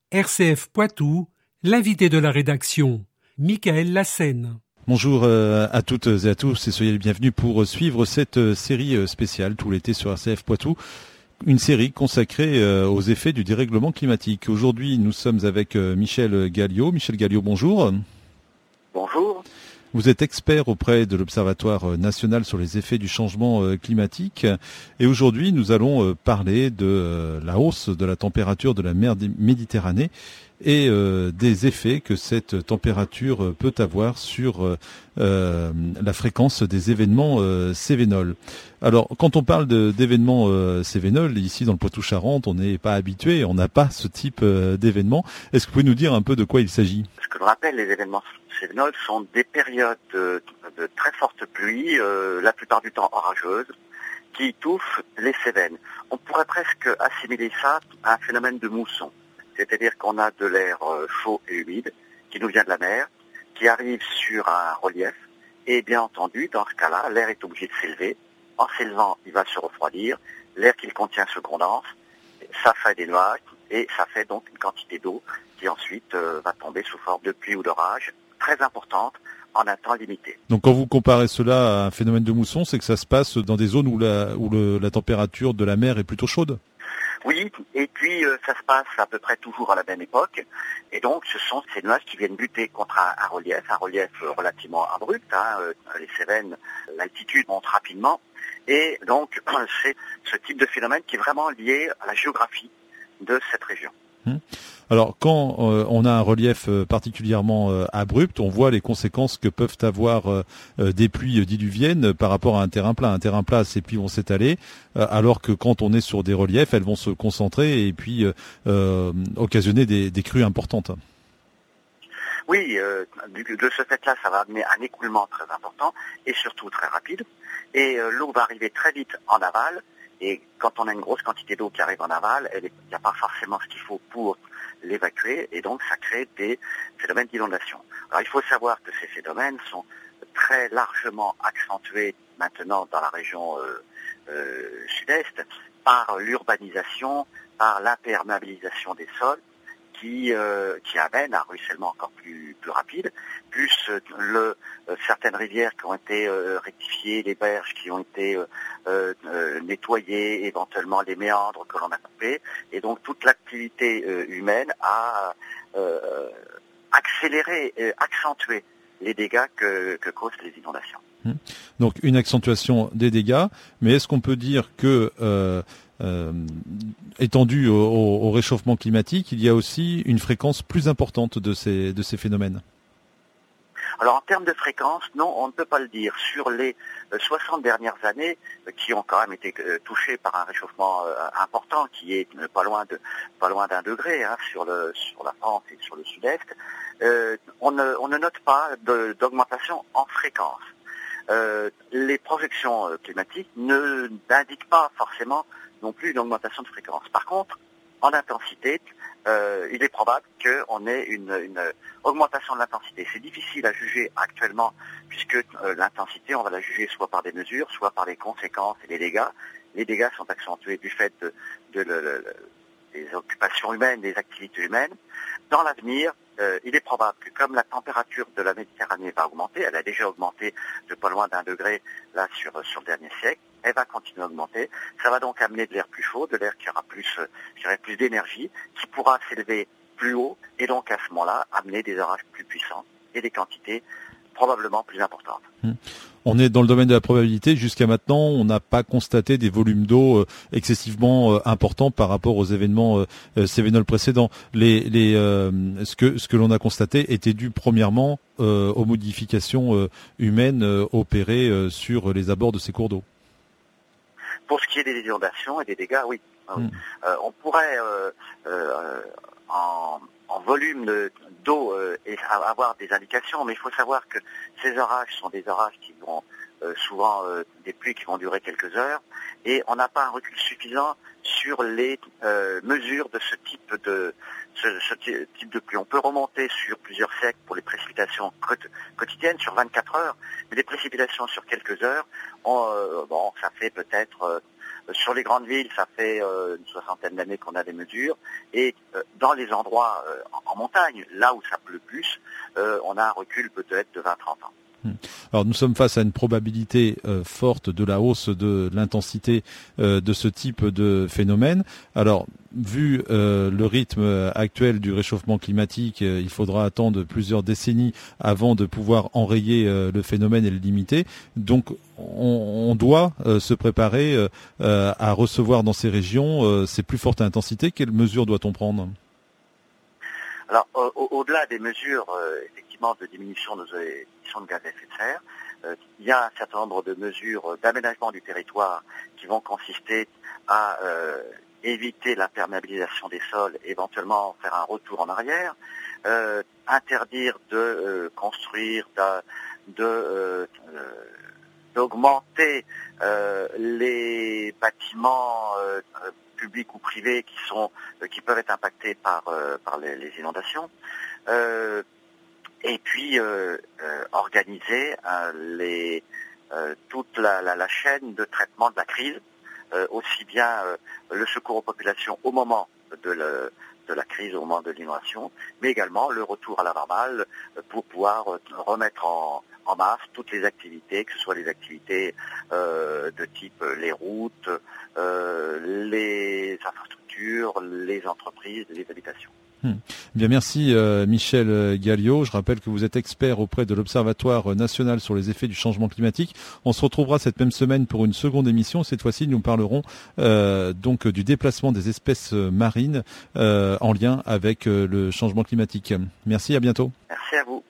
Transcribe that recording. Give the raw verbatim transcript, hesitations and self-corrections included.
R C F Poitou, l'invité de la rédaction, Michael Lassène. Bonjour à toutes et à tous et soyez les bienvenus pour suivre cette série spéciale tout l'été sur R C F Poitou. Une série consacrée aux effets du dérèglement climatique. Aujourd'hui, nous sommes avec Michel Galliot. Michel Galliot, bonjour. Bonjour. Vous êtes expert auprès de l'Observatoire national sur les effets du changement climatique. Et aujourd'hui, nous allons parler de la hausse de la température de la mer Méditerranée et euh, des effets que cette température peut avoir sur euh, la fréquence des événements euh, cévénols. Alors, quand on parle de, d'événements euh, cévénols, ici dans le Poitou-Charentes, on n'est pas habitué, on n'a pas ce type euh, d'événements. Est-ce que vous pouvez nous dire un peu de quoi il s'agit ? Ce que l'on appelle les événements cévénols sont des périodes de, de très fortes pluies, euh, la plupart du temps orageuses, qui étouffent les Cévennes. On pourrait presque assimiler ça à un phénomène de mousson. C'est-à-dire qu'on a de l'air chaud et humide qui nous vient de la mer, qui arrive sur un relief, et bien entendu, dans ce cas-là, l'air est obligé de s'élever. En s'élevant, il va se refroidir, l'air qu'il contient se condense, ça fait des nuages, et ça fait donc une quantité d'eau qui ensuite euh, va tomber sous forme de pluie ou d'orage, très importante, en un temps limité. Donc quand vous comparez cela à un phénomène de mousson, c'est que ça se passe dans des zones où la, où le, la température de la mer est plutôt chaude ? Oui, et puis euh, ça se passe à peu près toujours à la même époque, et donc ce sont ces nuages qui viennent butter contre un, un relief, un relief relativement abrupt, hein, euh, les Cévennes, l'altitude monte rapidement, et donc c'est ce type de phénomène qui est vraiment lié à la géographie de cette région. Alors quand euh, on a un relief euh, particulièrement euh, abrupt, on voit les conséquences que peuvent avoir euh, des pluies diluviennes par rapport à un terrain plat. Un terrain plat, ces pluies vont s'étaler, euh, alors que quand on est sur des reliefs, elles vont se concentrer et puis euh, euh, occasionner des, des crues importantes. Oui, euh, de ce fait-là, ça va amener un écoulement très important et surtout très rapide. Et euh, l'eau va arriver très vite en aval. Et quand on a une grosse quantité d'eau qui arrive en aval, il n'y a pas forcément ce qu'il faut pour l'évacuer, et donc ça crée des phénomènes d'inondation. Alors il faut savoir que ces phénomènes sont très largement accentués maintenant dans la région euh, euh, sud-est par l'urbanisation, par l'imperméabilisation des sols, qui euh, qui amène à un ruissellement encore plus plus rapide, plus euh, le euh, certaines rivières qui ont été euh, rectifiées, les berges qui ont été euh, euh, nettoyées, éventuellement les méandres que l'on a coupés, et donc toute l'activité euh, humaine a euh, accéléré, et accentué les dégâts que, que causent les inondations. Donc une accentuation des dégâts, mais est-ce qu'on peut dire que euh, Euh, étendu au, au réchauffement climatique, il y a aussi une fréquence plus importante de ces, de ces phénomènes ? Alors en termes de fréquence, non, on ne peut pas le dire. Sur les soixante dernières années, qui ont quand même été touchées par un réchauffement important, qui est pas loin de pas loin d'un degré hein, sur le sur la France et sur le sud-est, euh, on ne on ne note pas de, d'augmentation en fréquence. Euh, les projections climatiques ne n'indiquent pas forcément non plus une augmentation de fréquence. Par contre, en intensité, euh, il est probable qu'on ait une, une augmentation de l'intensité. C'est difficile à juger actuellement, puisque euh, l'intensité, on va la juger soit par des mesures, soit par les conséquences et les dégâts. Les dégâts sont accentués du fait de, de le, le, des occupations humaines, des activités humaines. Dans l'avenir, euh, il est probable que comme la température de la Méditerranée va augmenter, elle a déjà augmenté de pas loin d'un degré là sur, sur le dernier siècle, elle va continuer à augmenter. Ça va donc amener de l'air plus chaud, de l'air qui aura plus, qui aura plus d'énergie, qui pourra s'élever plus haut, et donc à ce moment-là, amener des orages plus puissants et des quantités probablement plus importantes. Mmh. On est dans le domaine de la probabilité. Jusqu'à maintenant, on n'a pas constaté des volumes d'eau excessivement importants par rapport aux événements cévénols précédents. Les, les, euh, ce que, ce que l'on a constaté était dû premièrement euh, aux modifications euh, humaines euh, opérées euh, sur les abords de ces cours d'eau. Pour ce qui est des inondations et des dégâts, oui. Mmh. Euh, on pourrait, euh, euh, en, en volume de, d'eau, euh, et avoir des indications, mais il faut savoir que ces orages sont des orages qui vont euh, souvent euh, des pluies qui vont durer quelques heures, et on n'a pas un recul suffisant sur les euh, mesures de ce type de ce, ce type de pluie. On peut remonter sur plusieurs siècles pour les précipitations quotidiennes sur vingt-quatre heures, mais les précipitations sur quelques heures, on, euh, bon, ça fait peut-être euh, Sur les grandes villes, ça fait euh, une soixantaine d'années qu'on a des mesures. Et euh, dans les endroits euh, en, en montagne, là où ça pleut plus, euh, on a un recul peut-être de vingt à trente ans. Alors nous sommes face à une probabilité euh, forte de la hausse de l'intensité euh, de ce type de phénomène. Alors vu euh, le rythme actuel du réchauffement climatique, euh, il faudra attendre plusieurs décennies avant de pouvoir enrayer euh, le phénomène et le limiter. Donc on, on doit euh, se préparer euh, euh, à recevoir dans ces régions euh, ces plus fortes intensités. Quelles mesures doit-on prendre ? Alors, euh, au-delà des mesures euh, effectivement de diminution de nos émissions de gaz à effet de serre, euh, il y a un certain nombre de mesures d'aménagement du territoire qui vont consister à euh, éviter l'imperméabilisation des sols, éventuellement faire un retour en arrière, euh, interdire de euh, construire, de, de euh, d'augmenter euh, les bâtiments euh, publics ou privés qui sont euh, qui peuvent être impactés par euh, par les, les inondations, euh, et puis euh, euh, organiser euh, les euh, toute la, la, la chaîne de traitement de la crise, euh, aussi bien euh, le secours aux populations au moment de, le, de la crise, au moment de l'inondation, mais également le retour à la normale euh, pour pouvoir euh, remettre en en masse toutes les activités, que ce soit les activités euh, de type les routes, euh, les infrastructures, les entreprises, les habitations. Hmm. Bien, merci euh, Michel Galliot. Je rappelle que vous êtes expert auprès de l'Observatoire national sur les effets du changement climatique. On se retrouvera cette même semaine pour une seconde émission. Cette fois-ci, nous parlerons euh, donc du déplacement des espèces marines euh, en lien avec euh, le changement climatique. Merci, à bientôt. Merci à vous.